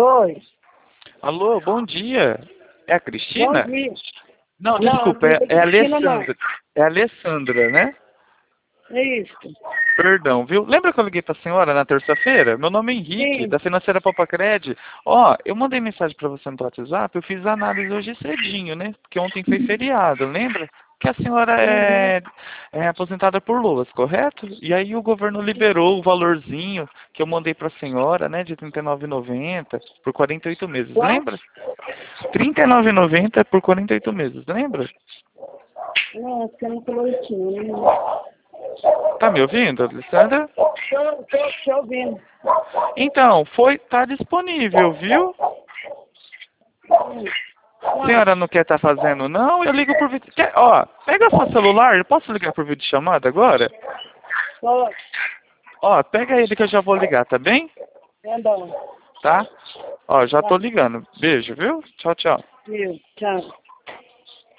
Oi. Alô, bom dia. É a Bom Cristina? dia. Não, Não, desculpa, não é a Cristina, não. Alessandra. É a Alessandra, né? É isso. Perdão, viu? Lembra que eu liguei pra senhora na terça-feira? Meu nome é Henrique, Sim. da Financeira Popacred. Ó, eu mandei mensagem pra você no WhatsApp, eu fiz a análise hoje cedinho, né? Porque ontem foi feriado, lembra? Que a senhora Uhum. é aposentada por loas, correto? E aí o governo liberou o valorzinho que eu mandei pra senhora, né? De R$ 39,90 por 48 meses, Quanto? lembra? R$ 39,90 por 48 meses, lembra? Não, acho que eu não falou isso, não. Tá me ouvindo, Alessandra? Tô ouvindo. Então, tá disponível, viu? A Quanto? senhora não quer estar fazendo, não? Eu ligo por vídeo. Ó, pega seu celular, eu posso ligar por videochamada agora? Pode. Ó, pega ele que eu já vou ligar, tá bem? Andão. Tá? Ó, já Tá. tô ligando. Beijo, viu? Tchau, tchau. Viu? Tchau.